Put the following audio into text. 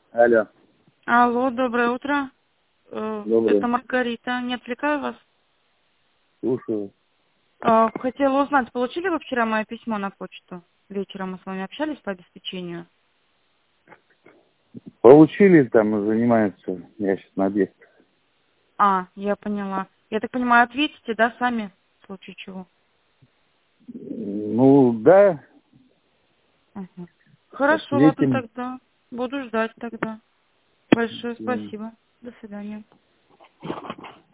Алло. Алло, доброе утро. Доброе. Это Маргарита. Не отвлекаю вас? Слушаю. Хотела узнать, получили вы вчера мое письмо на почту? Вечером мы с вами общались по обеспечению. Получили, там занимаются. Я сейчас на объект. Я поняла. Я так понимаю, ответите, да, сами, в случае чего? Ну, да, Угу. Хорошо, ладно ответим. тогда. Буду ждать тогда. Большое спасибо. До свидания.